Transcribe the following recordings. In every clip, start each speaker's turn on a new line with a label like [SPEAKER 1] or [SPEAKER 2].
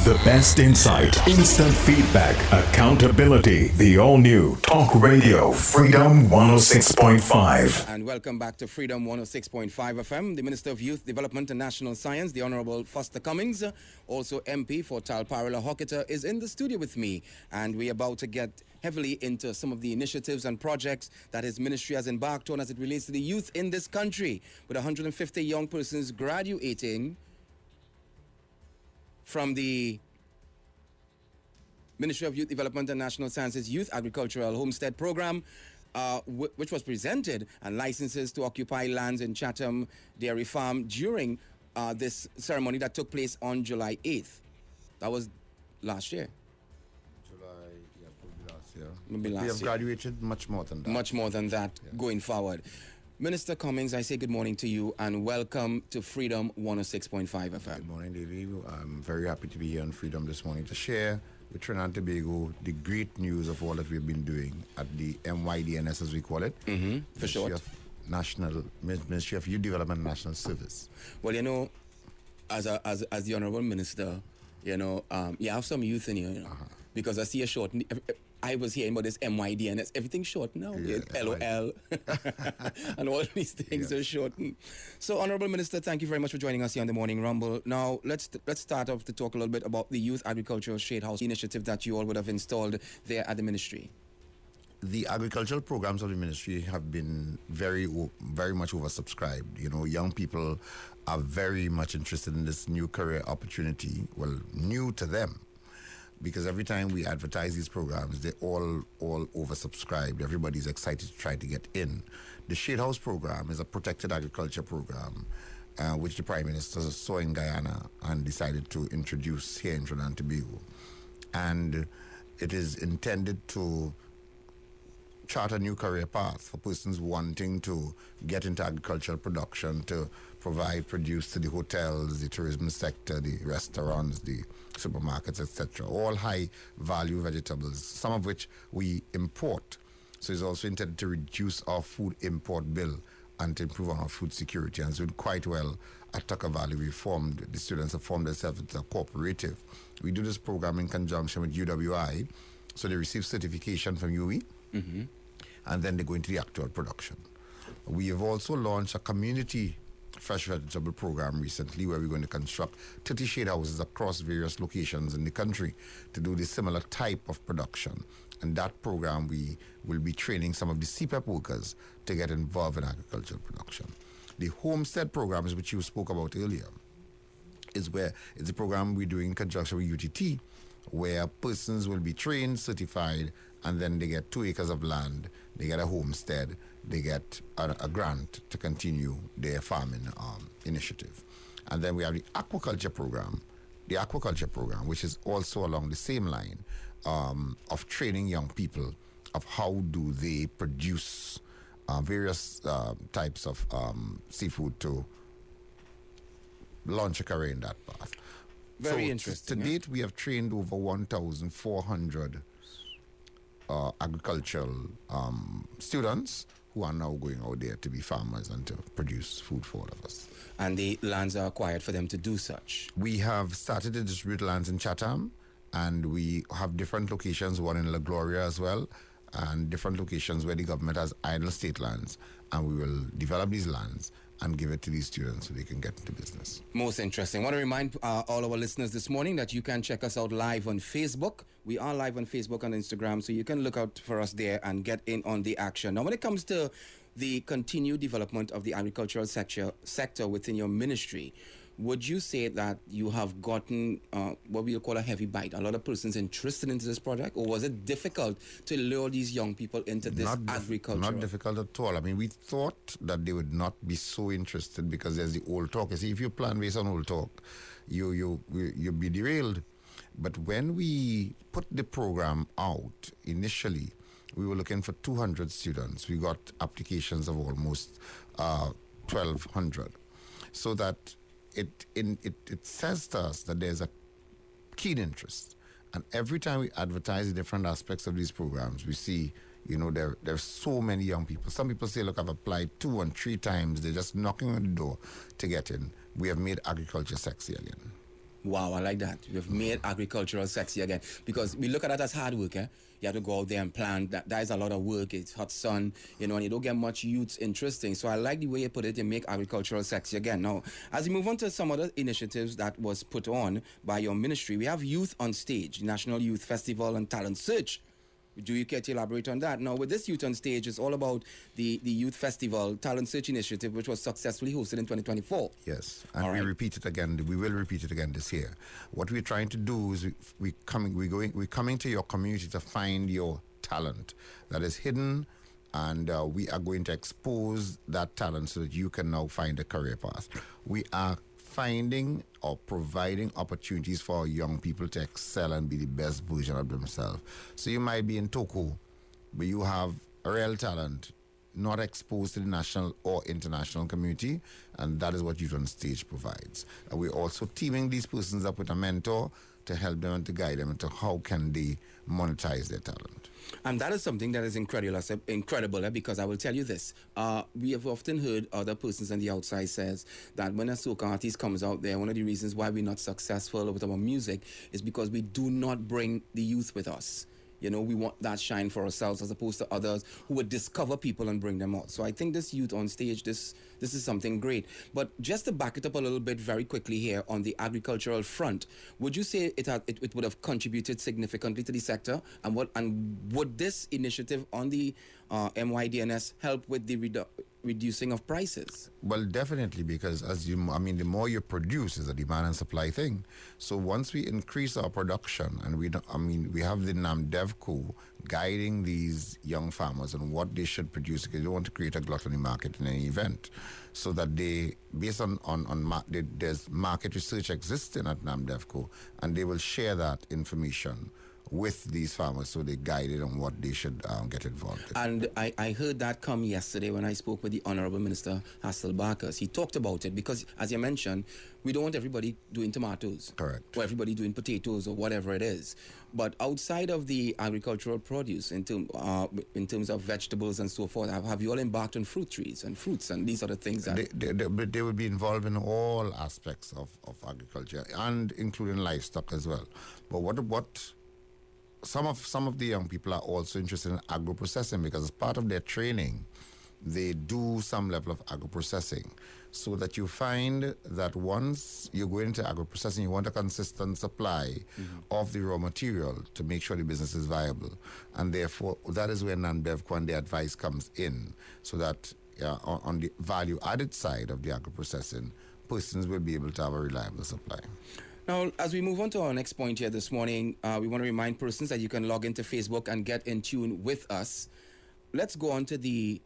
[SPEAKER 1] The best insight, instant feedback, accountability. The all-new Talk Radio Freedom 106.5.
[SPEAKER 2] And welcome back to Freedom 106.5 FM. The Minister of Youth Development and National Science, the Honorable Foster Cummings, also MP for Talparilla Hocketa, is in the studio with me. And we're about to get heavily into some of the initiatives and projects that his ministry has embarked on as it relates to the youth in this country, with 150 young persons graduating from the Ministry of Youth Development and National Sciences Youth Agricultural Homestead Program, which was presented, and licenses to occupy lands in Chatham Dairy Farm during this ceremony that took place on July 8th. That was last year.
[SPEAKER 3] Probably last year.
[SPEAKER 2] Maybe last
[SPEAKER 3] we have
[SPEAKER 2] year.
[SPEAKER 3] graduated much more than that.
[SPEAKER 2] Much more than that going forward. Minister Cummings, I say good morning to you and welcome to Freedom 106.5 FM.
[SPEAKER 3] Good morning, Davey. I'm very happy to be here on Freedom this morning to share with Trinidad and Tobago the great news of all that we've been doing at the MYDNS, as we call it.
[SPEAKER 2] For short.
[SPEAKER 3] Ministry of Youth Development and National Service.
[SPEAKER 2] Well, you know, as the Honorable Minister, you know, you have some youth in here, you know, because I see a short. I was hearing about this MYD and it's everything short now.
[SPEAKER 3] Yeah,
[SPEAKER 2] LOL and all these things are shortened. So, Honorable Minister, thank you very much for joining us here on the Morning Rumble. Now, let's start off to talk a little bit about the Youth Agricultural Shade House initiative that you all would have installed there at the ministry.
[SPEAKER 3] The agricultural programs of the ministry have been very much oversubscribed. You know, young people are very much interested in this new career opportunity. Well, new to them, because every time we advertise these programs, they're all oversubscribed. Everybody's excited to try to get in. The Shade House program is a protected agriculture program, which the Prime Minister saw in Guyana and decided to introduce here in Trinidad and Tobago. And it is intended to chart a new career path for persons wanting to get into agricultural production, to provide produce to the hotels, the tourism sector, the restaurants, the supermarkets, etc. All high-value vegetables, some of which we import. So it's also intended to reduce our food import bill and to improve our food security. And so quite well at Tucker Valley, the students have formed themselves as a cooperative. We do this program in conjunction with UWI, so they receive certification from UE, and then they go into the actual production. We have also launched a community fresh vegetable program recently, where we're going to construct 30 shade houses across various locations in the country to do this similar type of production. And that program, we will be training some of the CPEP workers to get involved in agricultural production. The homestead programs, which you spoke about earlier, is where it's a program we do in conjunction with UTT, where persons will be trained, certified, and then they get 2 acres of land, they get a homestead, they get a grant to continue their farming initiative. And then we have the aquaculture program, which is also along the same line of training young people of how do they produce various types of seafood to launch a career in that path.
[SPEAKER 2] Very interesting.
[SPEAKER 3] To date, we have trained over 1,400 agricultural students who are now going out there to be farmers and to produce food for all of us.
[SPEAKER 2] And the lands are acquired for them to do such.
[SPEAKER 3] We have started to distribute lands in Chatham, and we have different locations, one in La Gloria as well, and different locations where the government has idle state lands, and we will develop these lands and give it to these students so they can get into business.
[SPEAKER 2] Most interesting. I want to remind all our listeners this morning that you can check us out live on Facebook. We are live on Facebook and Instagram, so you can look out for us there and get in on the action. Now, when it comes to the continued development of the agricultural sector within your ministry, would you say that you have gotten what we call a heavy bite? A lot of persons interested into this project, or was it difficult to lure these young people into this agriculture?
[SPEAKER 3] Not difficult at all. I mean, we thought that they would not be so interested because there's the old talk. You see, if you plan based on old talk, you'll be derailed. But when we put the program out initially, we were looking for 200 students. We got applications of almost 1,200. So that it says to us that there's a keen interest. And every time we advertise the different aspects of these programs, we see, you know, there's so many young people. Some people say, look, I've applied 2 and 3 times. They're just knocking on the door to get in. We have made agriculture sexy again.
[SPEAKER 2] Wow, I like that. We've made agricultural sexy again because we look at that as hard work. You have to go out there and plant. That is a lot of work. It's hot sun, and you don't get much youth interesting. So I like the way you put it. You make agricultural sexy again. Now, as we move on to some other initiatives that was put on by your ministry, we have Youth on Stage, National Youth Festival and Talent Search. Do you care to elaborate on that? Now, with this Youth on Stage, it's all about the Youth Festival Talent Search Initiative, which was successfully hosted in 2024.
[SPEAKER 3] Yes, and we repeat it again. We will repeat it again this year. What we're trying to do is we're coming to your community to find your talent that is hidden, and we are going to expose that talent so that you can now find a career path. We are finding or providing opportunities for young people to excel and be the best version of themselves. So you might be in Toko, but you have a real talent, not exposed to the national or international community, and that is what Youth on Stage provides. And we're also teaming these persons up with a mentor to help them and to guide them into how can they monetize their talent.
[SPEAKER 2] And that is something that is incredible, because I will tell you this. We have often heard other persons on the outside says that when a soca artist comes out there, one of the reasons why we're not successful with our music is because we do not bring the youth with us. We want that shine for ourselves as opposed to others who would discover people and bring them out. So I think this Youth on Stage, this is something great. But just to back it up a little bit very quickly here on the agricultural front, would you say it would have contributed significantly to the sector? And would this initiative on the MYDNS help with the reducing of prices?
[SPEAKER 3] Well, definitely, because the more you produce is a demand and supply thing. So once we increase our production, and we have the NAMDEVCO guiding these young farmers on what they should produce, because they don't want to create a gluttony market in any event. So that they, based there's market research existing at NAMDEVCO, and they will share that information with these farmers, so they guided on what they should get involved in.
[SPEAKER 2] And I heard that come yesterday when I spoke with the Honorable Minister Hassel Barkers. He talked about it because, as you mentioned, we don't want everybody doing tomatoes.
[SPEAKER 3] Correct.
[SPEAKER 2] Or everybody doing potatoes or whatever it is. But outside of the agricultural produce, in terms of vegetables and so forth, have you all embarked on fruit trees and fruits and these are the things that...
[SPEAKER 3] They will be involved in all aspects of agriculture, and including livestock as well. But what some of the young people are also interested in agro-processing, because as part of their training, they do some level of agro-processing, so that you find that once you go into agro-processing, you want a consistent supply of the raw material to make sure the business is viable. And therefore, that is where NAMDEVCO and the advice comes in, so that on the value-added side of the agro-processing, persons will be able to have a reliable supply.
[SPEAKER 2] Now, as we move on to our next point here this morning, we want to remind persons that you can log into Facebook and get in tune with us. Let's go on to the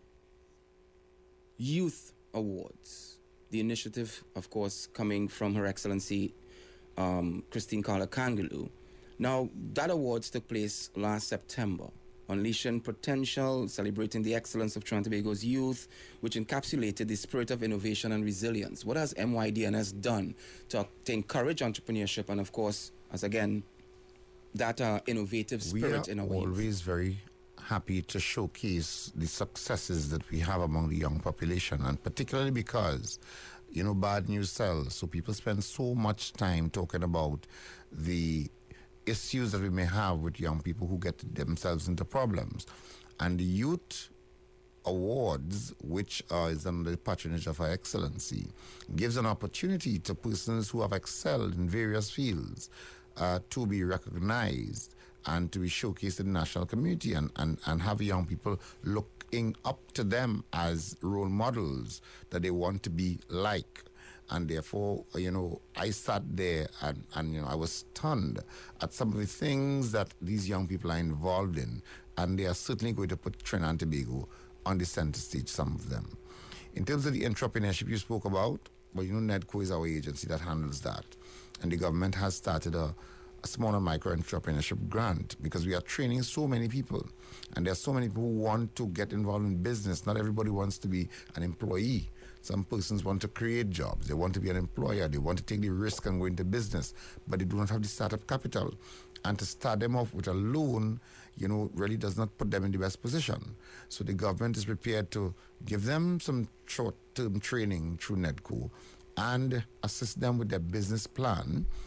[SPEAKER 2] Youth Awards. The initiative, of course, coming from Her Excellency Christine Carla Kangaloo. Now, that awards took place last September. Unleashing Potential, celebrating the excellence of Trinidad and Tobago's youth, which encapsulated the spirit of innovation and resilience. What has MYDNS done to encourage entrepreneurship and, of course, as again, that innovative spirit in our youth?
[SPEAKER 3] We are always very happy to showcase the successes that we have among the young population, and particularly because, bad news sells. So people spend so much time talking about the issues that we may have with young people who get themselves into problems. And the Youth Awards, which is under the patronage of Her Excellency, gives an opportunity to persons who have excelled in various fields to be recognized and to be showcased in the national community, and have young people looking up to them as role models that they want to be like. And therefore, I sat there and I was stunned at some of the things that these young people are involved in. And they are certainly going to put Trinidad and Tobago on the center stage, some of them. In terms of the entrepreneurship you spoke about, well, NEDCO is our agency that handles that. And the government has started a smaller micro-entrepreneurship grant, because we are training so many people. And there are so many people who want to get involved in business. Not everybody wants to be an employee. Some persons want to create jobs. They want to be an employer. They want to take the risk and go into business, but they do not have the startup capital. And to start them off with a loan, really does not put them in the best position. So the government is prepared to give them some short-term training through NEDCO and assist them with their business plan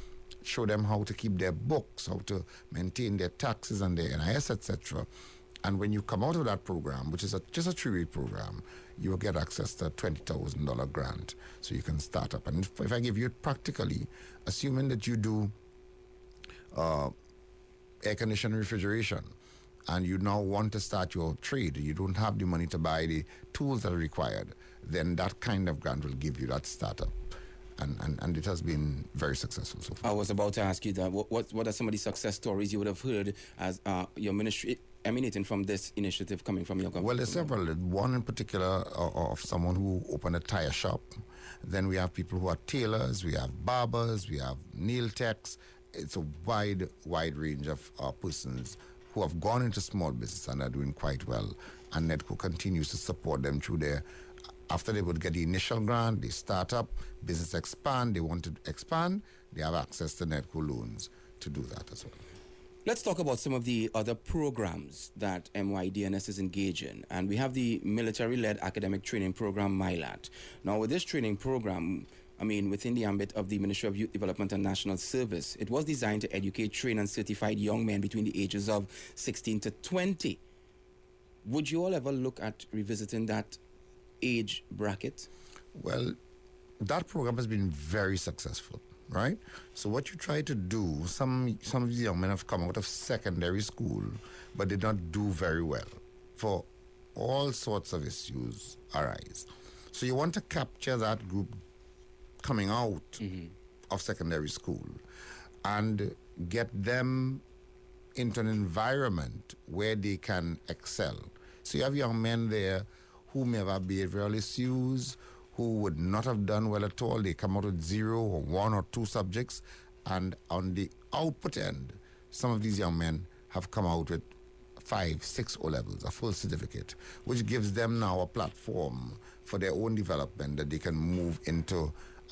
[SPEAKER 3] show them how to keep their books, how to maintain their taxes and their NIS, etc. And when you come out of that program, which is just a 3-week program, you will get access to a $20,000 grant, so you can start up. And if I give you it practically, assuming that you do air conditioning, refrigeration, and you now want to start your trade, you don't have the money to buy the tools that are required, then that kind of grant will give you that startup. And it has been very successful so far.
[SPEAKER 2] I was about to ask you that. What are some of the success stories you would have heard as your ministry emanating from this initiative coming from your government?
[SPEAKER 3] Well, there's several. One in particular of someone who opened a tire shop. Then we have people who are tailors, we have barbers, we have nail techs. It's a wide range of persons who have gone into small business and are doing quite well. And NEDCO continues to support them through their, after they would get the initial grant, they start up, business expand, they want to expand, they have access to NEDCO loans to do that as well.
[SPEAKER 2] Let's talk about some of the other programs that MYDNS is engaged in. And we have the military-led academic training program, MILAT. Now, with this training program, within the ambit of the Ministry of Youth Development and National Service, it was designed to educate, train, and certified young men between the ages of 16 to 20. Would you all ever look at revisiting that age bracket?
[SPEAKER 3] Well, that program has been very successful, right? So what you try to do, some of these young men have come out of secondary school, but did not do very well. For all sorts of issues arise. So you want to capture that group coming out of secondary school and get them into an environment where they can excel. So you have young men there who may have behavioral issues, who would not have done well at all. They come out with 0 or 1 or 2 subjects, and on the output end, some of these young men have come out with 5, 6 O-levels, a full certificate, which gives them now a platform for their own development that they can move into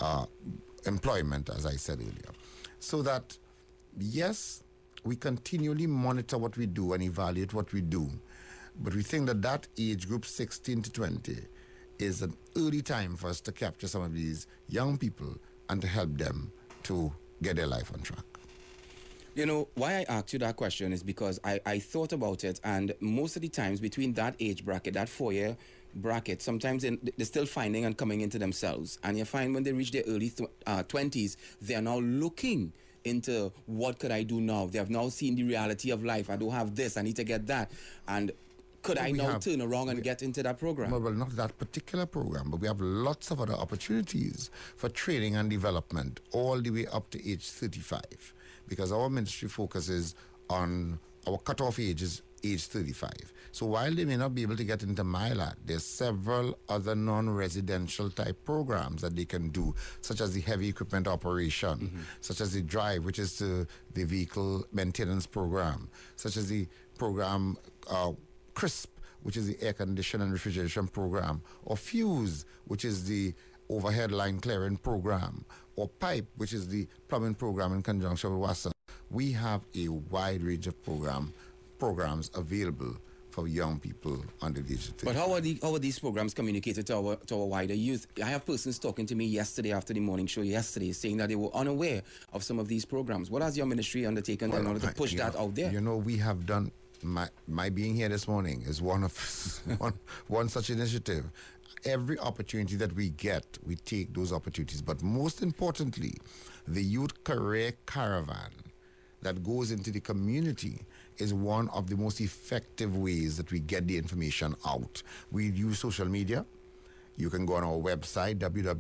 [SPEAKER 3] employment, as I said earlier. So that, yes, we continually monitor what we do and evaluate what we do, but we think that that age group, 16 to 20, is an early time for us to capture some of these young people and to help them to get their life on track.
[SPEAKER 2] You know, why I asked you that question is because I thought about it, and most of the times between that age bracket, that 4-year bracket, sometimes they're still finding and coming into themselves. And you find when they reach their early 20s, they're now looking into what could I do now? They have now seen the reality of life. I don't have this, I need to get that. And could I now turn around and get into that program?
[SPEAKER 3] Well, not that particular program, but we have lots of other opportunities for training and development all the way up to age 35. Because our ministry focuses on our cutoff age is age 35. So while they may not be able to get into MILAT, there's several other non-residential type programs that they can do, such as the heavy equipment operation, such as the drive, which is the vehicle maintenance program, such as the program CRISP, which is the air conditioning and refrigeration program, or FUSE, which is the overhead line clearing program, or PIPE, which is the plumbing program in conjunction with WASA. We have a wide range of programs available for young people under the age of 30.
[SPEAKER 2] But how are these programs communicated to our wider youth? I have persons talking to me yesterday after the morning show yesterday saying that they were unaware of some of these programs. What has your ministry undertaken in order to push that out there?
[SPEAKER 3] You know, we have done, my being here this morning is one of one such initiative. Every opportunity that we get, we take those opportunities. But most importantly, the Youth Career Caravan that goes into the community is one of the most effective ways that we get the information out. We use social media. You can go on our website,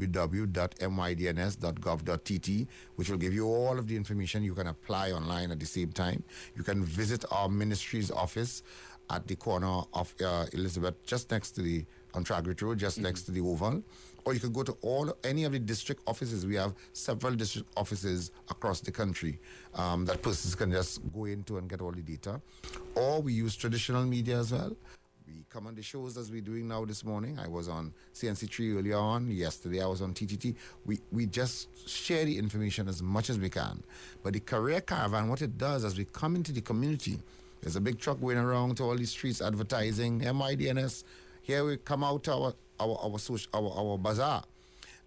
[SPEAKER 3] www.mydns.gov.tt, which will give you all of the information. You can apply online at the same time. You can visit our ministry's office at the corner of Elizabeth, just next to the on Tragrit Road, just next to the Oval. Or you can go to any of the district offices. We have several district offices across the country that persons can just go into and get all the data. Or we use traditional media as well. We come on the shows as we're doing now this morning. I was on CNC3 earlier on. Yesterday I was on TTT. We just share the information as much as we can. But the Career Caravan, what it does as we come into the community, there's a big truck going around to all these streets advertising, MYDNS. Here we come out to our bazaar,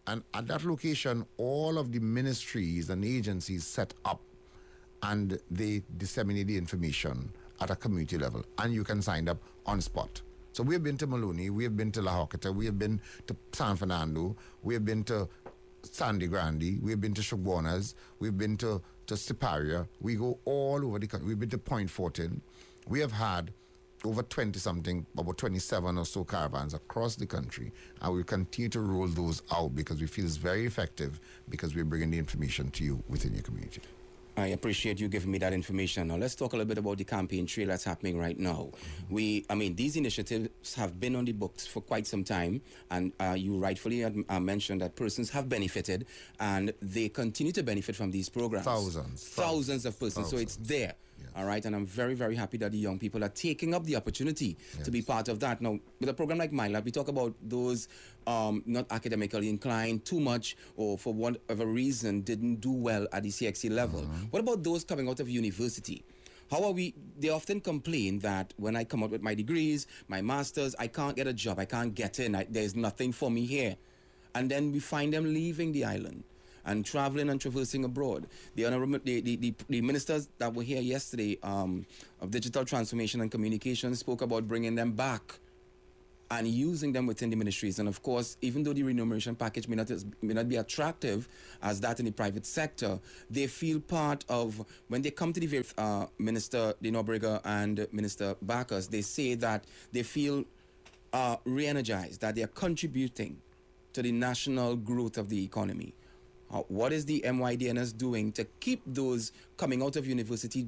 [SPEAKER 3] And at that location, all of the ministries and agencies set up and they disseminate the information at a community level. And you can sign up on spot. So we have been to Maloney, we have been to La Joqueta, we have been to San Fernando, we have been to Sandy Grande, we have been to Shugbonas, we've been to Siparia. We go all over the country. We've been to Point Fortin. We have had over 20-something, about 27 or so caravans across the country, and we continue to roll those out because we feel it's very effective because we're bringing the information to you within your community.
[SPEAKER 2] I appreciate you giving me that information. Now, let's talk a little bit about the campaign trail that's happening right now. These initiatives have been on the books for quite some time, and you rightfully mentioned that persons have benefited, and they continue to benefit from these programs. Thousands of persons. So it's there. Yes. All right, and I'm very, very happy that the young people are taking up the opportunity to be part of that. Now, with a program like MyLab, we talk about those not academically inclined too much or for whatever reason didn't do well at the CXC level. What about those coming out of university? How are we? They often complain that when I come out with my degrees, my masters, I can't get a job, I can't get in, there's nothing for me here. And then we find them leaving the island and traveling and traversing abroad. The ministers that were here yesterday of digital transformation and communication spoke about bringing them back and using them within the ministries. And of course, even though the remuneration package may not be attractive as that in the private sector, they feel part of, when they come to the various Minister Dino Brigger and Minister Bacchus, they say that they feel re-energized, that they are contributing to the national growth of the economy. What is the MYDNS doing to keep those coming out of university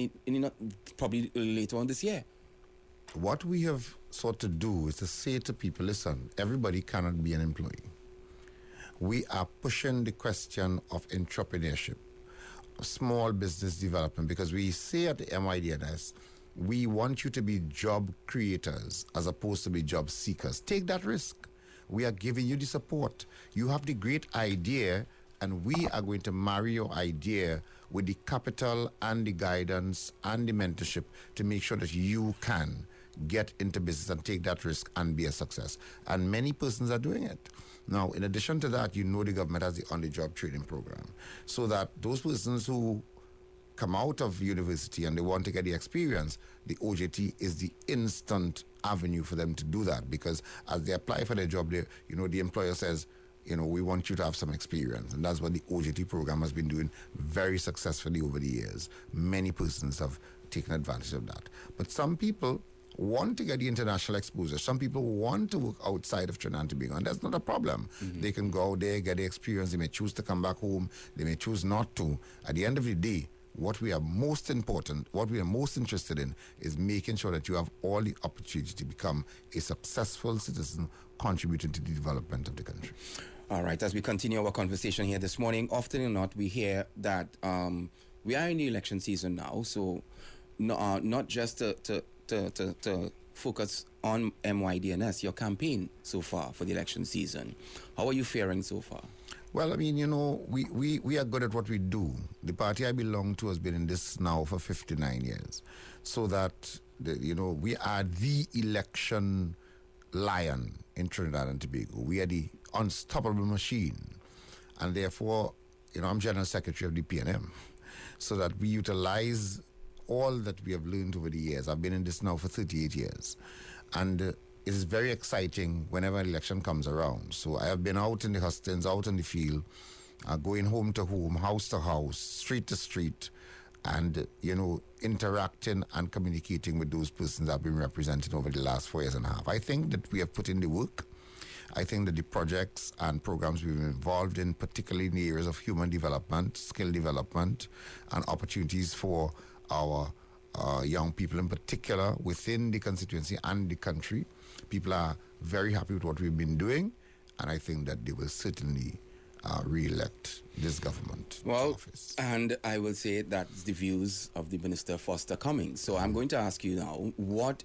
[SPEAKER 2] probably later on this year?
[SPEAKER 3] What we have sought to do is to say to people, listen, everybody cannot be an employee. We are pushing the question of entrepreneurship, small business development, because we say at the MYDNS, we want you to be job creators as opposed to be job seekers. Take that risk. We are giving you the support. You have the great idea, and we are going to marry your idea with the capital and the guidance and the mentorship to make sure that you can get into business and take that risk and be a success. And many persons are doing it. Now, in addition to that, the government has the on-the-job training program, so that those persons who come out of university and they want to get the experience, the OJT is the instant avenue for them to do that, because as they apply for their job, the employer says, we want you to have some experience. And that's what the OJT program has been doing very successfully over the years. Many persons have taken advantage of that. But some people want to get the international exposure. Some people want to work outside of Trinidad and Tobago, and that's not a problem. They can go out there, get the experience. They may choose to come back home. They may choose not to. At the end of the day, what we are most interested in is making sure that you have all the opportunity to become a successful citizen contributing to the development of the country.
[SPEAKER 2] All right, as we continue our conversation here this morning, often or not, we hear that we are in the election season now, so not just to focus on MYDNS, your campaign so far for the election season. How are you faring so far?
[SPEAKER 3] Well, we are good at what we do. The party I belong to has been in this now for 59 years. So that, we are the election lion in Trinidad and Tobago. We are the unstoppable machine. And therefore, I'm General Secretary of the PNM. So that we utilize all that we have learned over the years. I've been in this now for 38 years. And it is very exciting whenever an election comes around. So I have been out in the hustings, out in the field, going home to home, house to house, street to street, and, interacting and communicating with those persons I've been representing over the last 4 years and a half. I think that we have put in the work. I think that the projects and programs we've been involved in, particularly in the areas of human development, skill development, and opportunities for our young people in particular within the constituency and the country. People are very happy with what we've been doing, and I think that they will certainly re-elect this government to office.
[SPEAKER 2] And I will say that's the views of the Minister Foster Cummings. So I'm going to ask you now,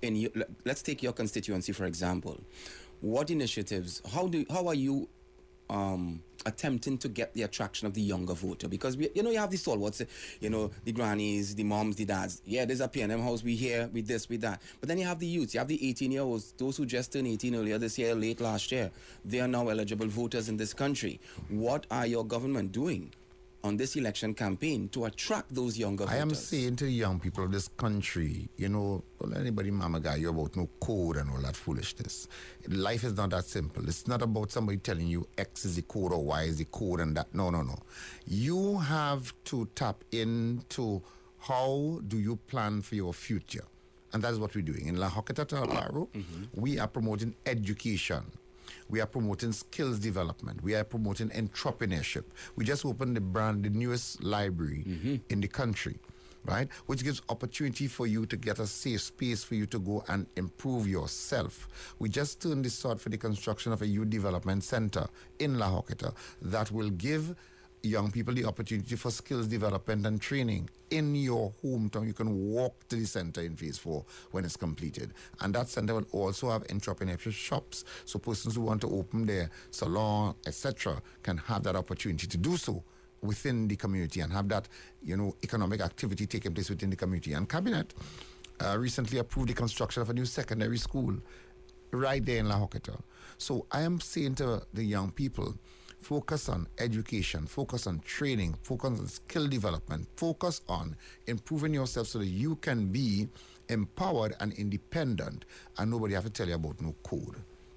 [SPEAKER 2] let's take your constituency, for example. What initiatives, how are you attempting to get the attraction of the younger voter? Because you have the stalwarts, the grannies, the moms, the dads. Yeah, there's a P&M house, we here, we this, we that. But then you have the youths, you have the 18-year-olds, those who just turned 18 earlier this year, late last year. They are now eligible voters in this country. What are your government doing on this election campaign to attract those younger voters?
[SPEAKER 3] I am saying to the young people of this country, don't let anybody mama guy you about no code and all that foolishness. Life is not that simple. It's not about somebody telling you X is the code or Y is the code and that. No. You have to tap into how do you plan for your future. And that's what we're doing. In La Hoqueta Talabaro, we are promoting education. We are promoting skills development. We are promoting entrepreneurship. We just opened the newest library in the country, right? Which gives opportunity for you to get a safe space for you to go and improve yourself. We just turned this out for the construction of a youth development center in La Hoqueta that will give young people the opportunity for skills development and training in your hometown. You can walk to the center in phase 4 when it's completed. And that center will also have entrepreneurship shops. So persons who want to open their salon, etc., can have that opportunity to do so within the community and have that, economic activity taking place within the community. And Cabinet recently approved the construction of a new secondary school right there in La Hoqueta. So I am saying to the young people, focus on education, focus on training, focus on skill development, focus on improving yourself so that you can be empowered and independent and nobody have to tell you about no code.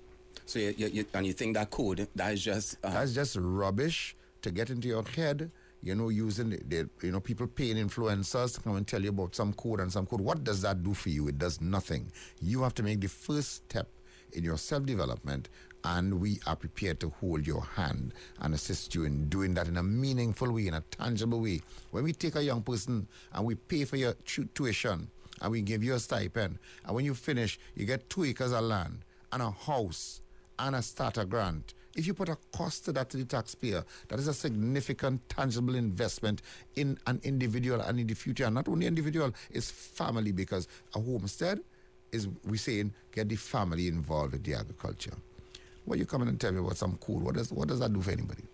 [SPEAKER 2] So you think that code, that is just...
[SPEAKER 3] That's just rubbish to get into your head, using the people paying influencers to come and tell you about some code and some code. What does that do for you? It does nothing. You have to make the first step in your self-development, and we are prepared to hold your hand and assist you in doing that in a meaningful way, in a tangible way. When we take a young person and we pay for your tuition and we give you a stipend, and when you finish, you get 2 acres of land and a house and a starter grant. If you put a cost to that to the taxpayer, that is a significant, tangible investment in an individual and in the future. And not only individual, it's family, because a homestead is, we're saying, get the family involved with the agriculture. Well, you come in and tell me about some code. What does that do for anybody?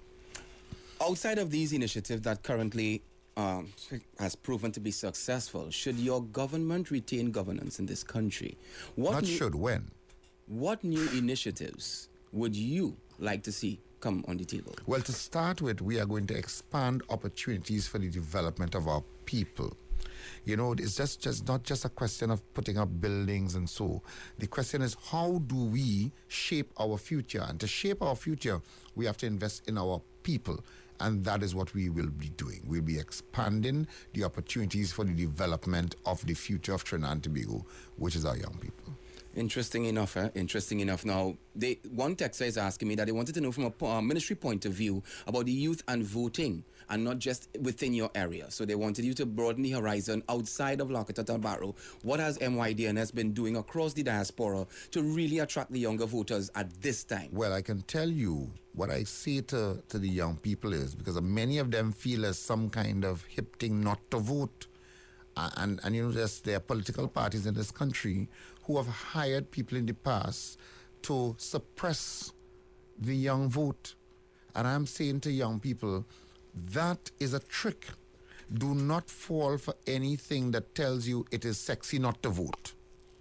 [SPEAKER 2] Outside of these initiatives that currently has proven to be successful, should your government retain governance in this country?
[SPEAKER 3] When?
[SPEAKER 2] What new initiatives would you like to see come on the table?
[SPEAKER 3] Well, to start with, we are going to expand opportunities for the development of our people. It's just not just a question of putting up buildings and so. The question is, how do we shape our future? And to shape our future, we have to invest in our people. And that is what we will be doing. We'll be expanding the opportunities for the development of the future of Trinidad and Tobago, which is our young people.
[SPEAKER 2] Interesting enough. Now, one texter is asking me that they wanted to know from a ministry point of view about the youth and voting, and not just within your area. So they wanted you to broaden the horizon outside of La Hoqueta Talabaro. What has MYDNS been doing across the diaspora to really attract the younger voters at this time?
[SPEAKER 3] Well, I can tell you what I say to the young people is, because many of them feel as some kind of hip thing not to vote. And there are political parties in this country who have hired people in the past to suppress the young vote. And I'm saying to young people, that is a trick. Do not fall for anything that tells you it is sexy not to vote.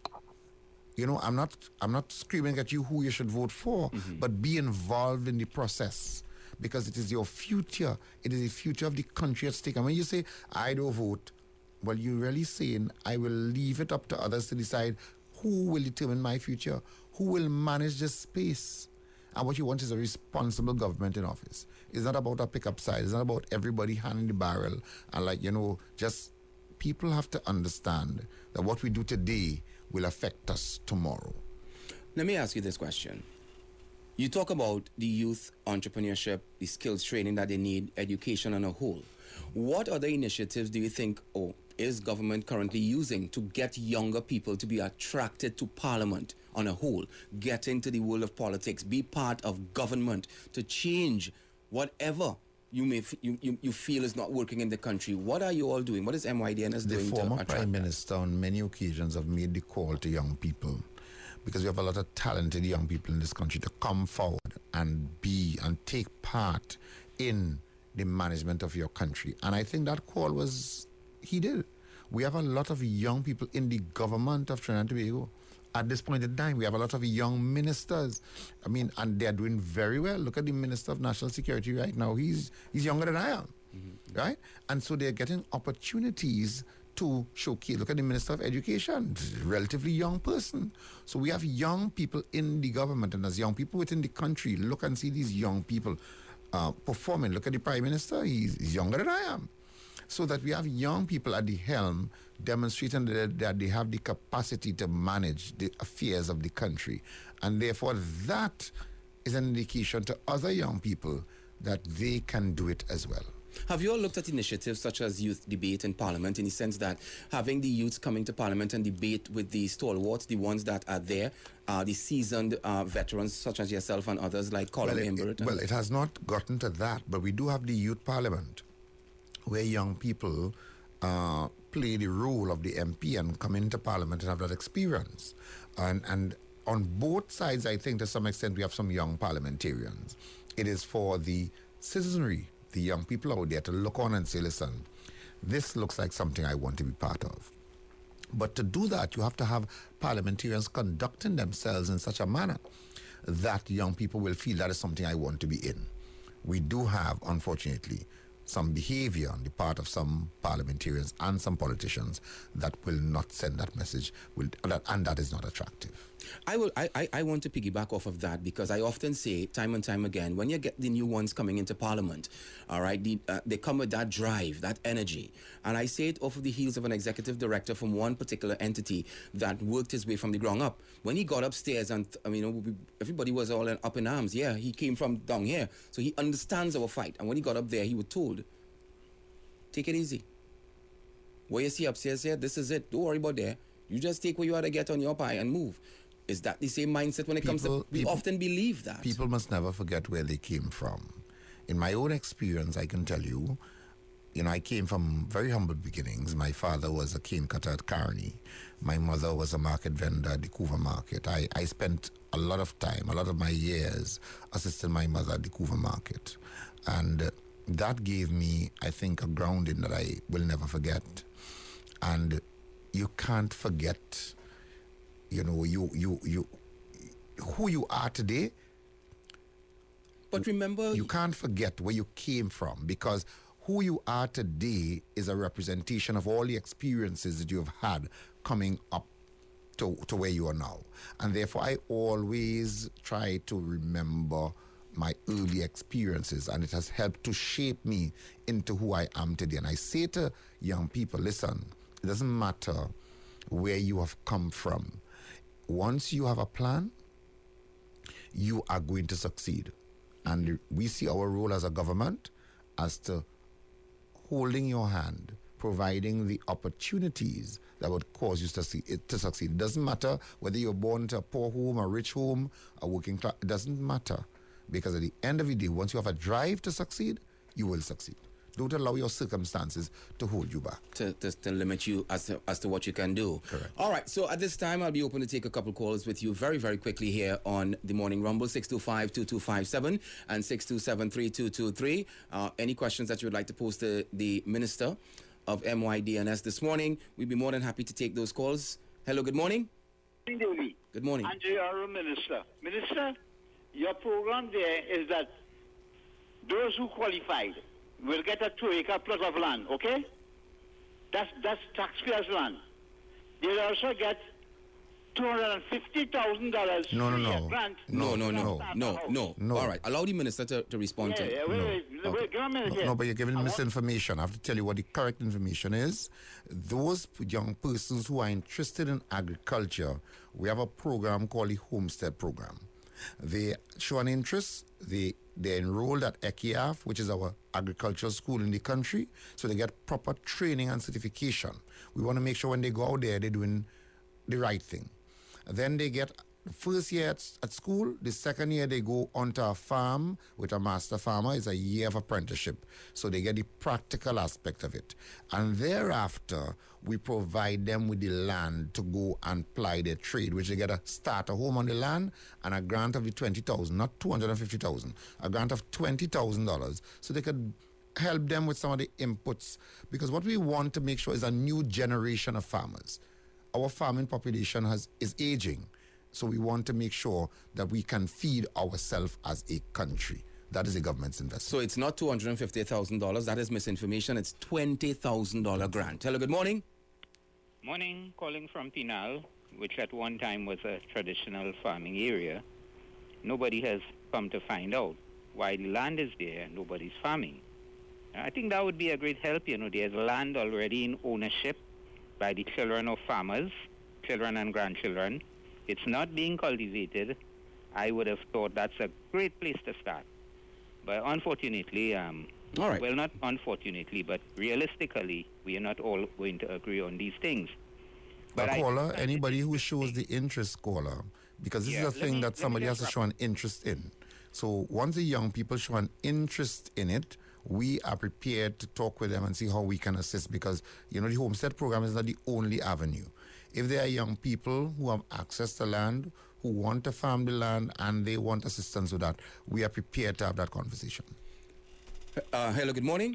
[SPEAKER 3] I'm not screaming at you who you should vote for, but be involved in the process, because it is your future. It is the future of the country at stake. And when you say, I don't vote, well, you're really saying, I will leave it up to others to decide who will determine my future, who will manage this space. And what you want is a responsible government in office. It's not about a pickup side. It's not about everybody handing the barrel. And just people have to understand that what we do today will affect us tomorrow.
[SPEAKER 2] Let me ask you this question. You talk about the youth entrepreneurship, the skills training that they need, education on a whole. What other initiatives do you think is government currently using to get younger people to be attracted to Parliament on a whole, get into the world of politics, be part of government to change whatever you feel is not working in the country? What are you all doing? What is MYDNS doing to attract?
[SPEAKER 3] The former Prime Minister on many occasions have made the call to young people, because we have a lot of talented young people in this country to come forward and take part in the management of your country. And I think that call was heeded. We have a lot of young people in the government of Trinidad and Tobago. At this point in time, we have a lot of young ministers. I mean, and they're doing very well. Look at the Minister of National Security right now. He's younger than I am, right? And so they're getting opportunities to showcase. Look at the Minister of Education, relatively young person. So we have young people in the government, and as young people within the country, look and see these young people performing. Look at the Prime Minister, he's younger than I am. So that we have young people at the helm demonstrating that they have the capacity to manage the affairs of the country. And therefore, that is an indication to other young people that they can do it as well.
[SPEAKER 2] Have you all looked at initiatives such as youth debate in Parliament, in the sense that having the youths coming to Parliament and debate with the stalwarts, the ones that are there, the seasoned veterans such as yourself and others like Colin Imbert?
[SPEAKER 3] Well, it has not gotten to that, but we do have the Youth Parliament, where young people play the role of the MP and come into Parliament and have that experience. And on both sides, I think to some extent we have some young parliamentarians. It is for the citizenry, the young people out there, to look on and say, listen, this looks like something I want to be part of. But to do that, you have to have parliamentarians conducting themselves in such a manner that young people will feel that is something I want to be in. We do have, unfortunately, some behavior on the part of some parliamentarians and some politicians that will not send that message, and that is not attractive.
[SPEAKER 2] I want to piggyback off of that, because I often say time and time again, when you get the new ones coming into Parliament, all right, they come with that drive, that energy. And I say it off of the heels of an executive director from one particular entity that worked his way from the ground up. When he got upstairs, and everybody was all up in arms. Yeah, he came from down here, so he understands our fight. And when he got up there, he was told, take it easy. What you see upstairs here, this is it. Don't worry about there. You just take what you ought to get on your pie and move. Is that the same mindset when it comes to... We often believe that.
[SPEAKER 3] People must never forget where they came from. In my own experience, I can tell you, I came from very humble beginnings. My father was a cane cutter at Carney. My mother was a market vendor at the Couva Market. I spent a lot of time, a lot of my years, assisting my mother at the Couva Market. And that gave me, I think, a grounding that I will never forget. And you can't forget, who you are today.
[SPEAKER 2] But remember...
[SPEAKER 3] You can't forget where you came from, because who you are today is a representation of all the experiences that you have had coming up to where you are now. And therefore, I always try to remember my early experiences, and it has helped to shape me into who I am today. And I say to young people, listen, it doesn't matter where you have come from. Once you have a plan, you are going to succeed. And we see our role as a government as to holding your hand, providing the opportunities that would cause you to succeed. It doesn't matter whether you're born into a poor home, a rich home, a working class. It doesn't matter. Because at the end of the day, once you have a drive to succeed, you will succeed. Don't allow your circumstances to hold you back.
[SPEAKER 2] To limit you as to what you can do.
[SPEAKER 3] Correct.
[SPEAKER 2] All right, so at this time, I'll be open to take a couple calls with you very, very quickly here on the Morning Rumble, 625-2257 and 627-3223. Any questions that you would like to pose to the Minister of MYDNS this morning, we'd be more than happy to take those calls. Hello, good morning. Good morning.
[SPEAKER 4] Andrew, Minister. Minister, your program there is that those who qualified will get a 2-acre plot of land, okay? That's taxpayers' land. They'll also get $250,000 grant.
[SPEAKER 2] No. All right, allow the minister to respond to it.
[SPEAKER 3] No, but you're giving misinformation. I have to tell you what the correct information is. Those young persons who are interested in agriculture, we have a program called the Homestead Program. They show an interest. They're enrolled at ECIAF, which is our agricultural school in the country, so they get proper training and certification. We want to make sure when they go out there, they're doing the right thing. Then they get The first year at school, the second year they go onto a farm with a master farmer. It's a year of apprenticeship. So they get the practical aspect of it. And thereafter, we provide them with the land to go and ply their trade, which they get a starter home on the land and a grant of the $20,000, not $250,000, a grant of $20,000, so they could help them with some of the inputs. Because what we want to make sure is a new generation of farmers. Our farming population is aging. So we want to make sure that we can feed ourselves as a country. That is the government's investment.
[SPEAKER 2] So it's not $250,000. That is misinformation. It's $20,000 grant. Hello, good morning.
[SPEAKER 5] Morning, calling from Pinal, which at one time was a traditional farming area. Nobody has come to find out why the land is there and nobody's farming. I think that would be a great help. There's land already in ownership by the children of farmers, children and grandchildren. It's not being cultivated. I would have thought that's a great place to start. But unfortunately,
[SPEAKER 2] all right.
[SPEAKER 5] Well, not unfortunately, but realistically, we are not all going to agree on these things.
[SPEAKER 3] But caller, anybody who shows the interest, caller, because this is a thing that somebody has to show an interest in. So once the young people show an interest in it, we are prepared to talk with them and see how we can assist, because, the homestead program is not the only avenue. If there are young people who have access to land, who want to farm the land, and they want assistance with that, we are prepared to have that conversation.
[SPEAKER 2] Hello, good morning.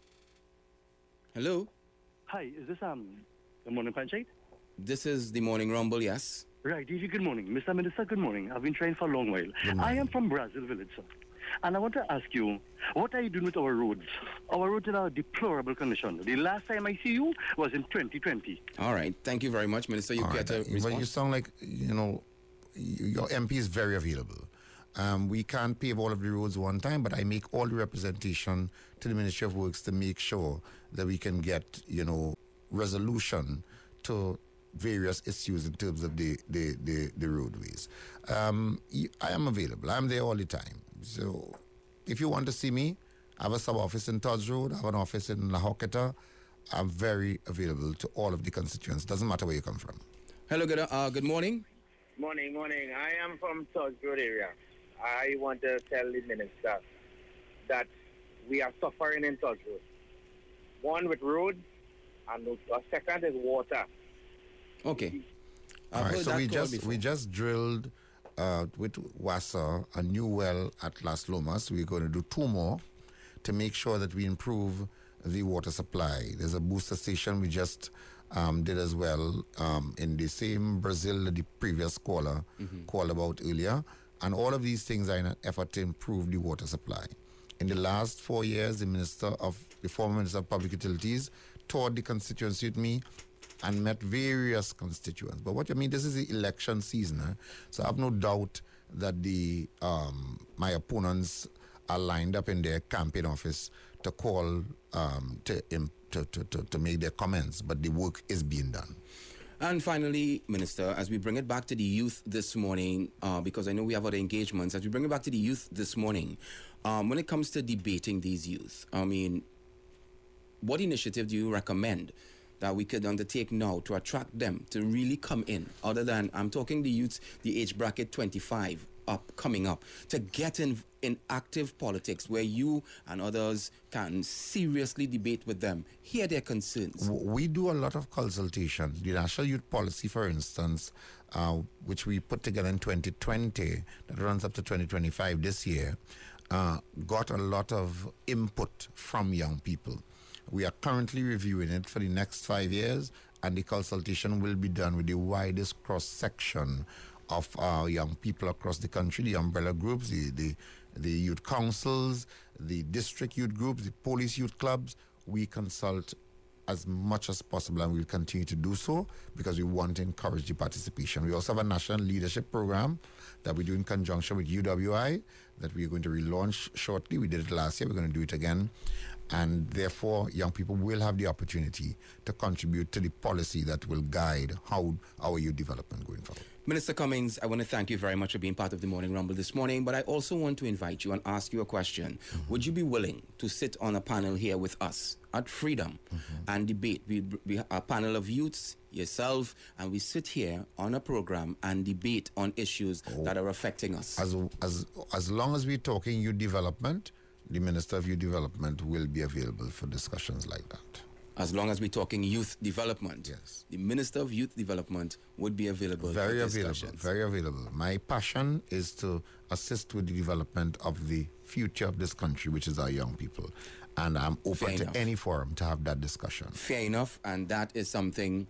[SPEAKER 2] Hello.
[SPEAKER 6] Hi, is this the Morning Panchayat?
[SPEAKER 2] This is the Morning Rumble, yes.
[SPEAKER 6] Right, good morning. Mr. Minister, good morning. I've been trying for a long while. I am from Brazil Village, sir. And I want to ask you, what are you doing with our roads? Our roads are in a deplorable condition. The last time I see you was in 2020.
[SPEAKER 2] All right. Thank you very much, Minister. You get a response.
[SPEAKER 3] But you sound like, your MP is very available. We can't pave all of the roads one time, but I make all the representation to the Ministry of Works to make sure that we can get, resolution to various issues in terms of the roadways. I am available. I'm there all the time. So if you want to see me, I have a sub-office in Todd's Road, I have an office in La Hoqueta. I'm very available to all of the constituents. Doesn't matter where you come from.
[SPEAKER 2] Hello, good morning.
[SPEAKER 7] Morning. I am from Todd's Road area. I want to tell the minister that we are suffering in Todd's Road. One, with roads, and a second is water.
[SPEAKER 2] Okay.
[SPEAKER 3] All right, so we just drilled with WASA a new well at Las Lomas. We're going to do 2 more to make sure that we improve the water supply. There's a booster station we just did as well in the same Brazil that the previous caller called about earlier. And all of these things are in an effort to improve the water supply. In the last 4 years, the former Minister of Public Utilities toured the constituency with me and met various constituents. But this is the election season, so I have no doubt that my opponents are lined up in their campaign office to call to make their comments, but the work is being done.
[SPEAKER 2] And finally, Minister, as we bring it back to the youth this morning, because I know we have other engagements, as we bring it back to the youth this morning, when it comes to debating these youth, what initiative do you recommend that we could undertake now to attract them to really come in, other than, I'm talking the youths, the age bracket 25 coming up, to get in active politics where you and others can seriously debate with them, hear their concerns?
[SPEAKER 3] We do a lot of consultation. The National Youth Policy, for instance, which we put together in 2020, that runs up to 2025 this year, got a lot of input from young people. We are currently reviewing it for the next 5 years, and the consultation will be done with the widest cross-section of young people across the country, the umbrella groups, the youth councils, the district youth groups, the police youth clubs. We consult as much as possible, and we'll continue to do so because we want to encourage the participation. We also have a national leadership program that we do in conjunction with UWI that we're going to relaunch shortly. We did it last year. We're going to do it again. And therefore, young people will have the opportunity to contribute to the policy that will guide how our youth development going forward.
[SPEAKER 2] Minister Cummings, I want to thank you very much for being part of the Morning Rumble this morning, but I also want to invite you and ask you a question. Would you be willing to sit on a panel here with us at Freedom and debate? We a panel of youths, yourself, and we sit here on a program and debate on issues that are affecting us.
[SPEAKER 3] As long as we're talking youth development, the Minister of Youth Development will be available for discussions like that.
[SPEAKER 2] As long as we're talking youth development,
[SPEAKER 3] yes,
[SPEAKER 2] the Minister of Youth Development would be available.
[SPEAKER 3] Very available, very available. My passion is to assist with the development of the future of this country, which is our young people. And I'm open to any forum to have that discussion.
[SPEAKER 2] Fair enough, and that is something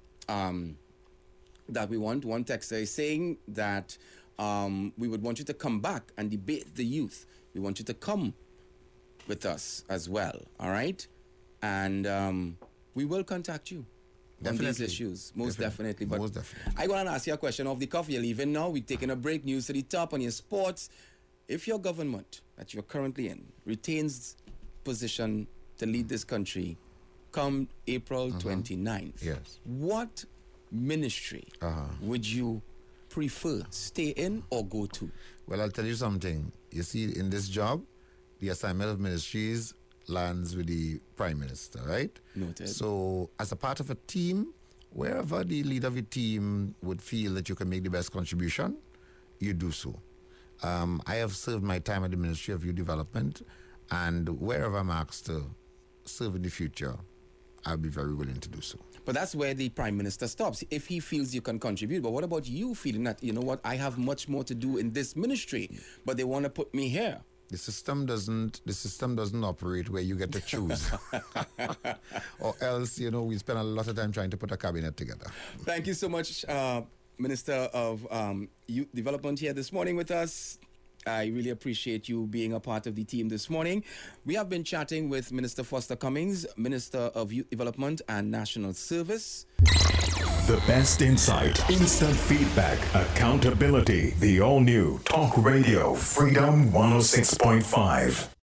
[SPEAKER 2] that we want. One texter is saying that we would want you to come back and debate the youth. We want you to come with us as well, all right? And we will contact you on these issues, most definitely. But
[SPEAKER 3] most definitely.
[SPEAKER 2] I want to ask you a question off the cuff. You're leaving now. We're taking a break. News to the top on your sports. If your government that you're currently in retains position to lead this country come April 29th,
[SPEAKER 3] yes,
[SPEAKER 2] what ministry would you prefer stay in or go to?
[SPEAKER 3] Well, I'll tell you something. You see, in this job, the assignment of ministries lands with the Prime Minister, right?
[SPEAKER 2] Noted.
[SPEAKER 3] So, as a part of a team, wherever the leader of the team would feel that you can make the best contribution, you do so. I have served my time at the Ministry of Youth Development, and wherever I'm asked to serve in the future, I'll be very willing to do so.
[SPEAKER 2] But that's where the Prime Minister stops, if he feels you can contribute. But what about you feeling that, you know what, I have much more to do in this ministry, but they want to put me here?
[SPEAKER 3] The system doesn't operate where you get to choose. Or else, you know, we spend a lot of time trying to put a cabinet together.
[SPEAKER 2] Thank you so much, Minister of Youth Development here this morning with us. I really appreciate you being a part of the team this morning. We have been chatting with Minister Foster Cummings, Minister of Youth Development and National Service.
[SPEAKER 1] The best insight, instant feedback, accountability. The all-new Talk Radio Freedom 106.5.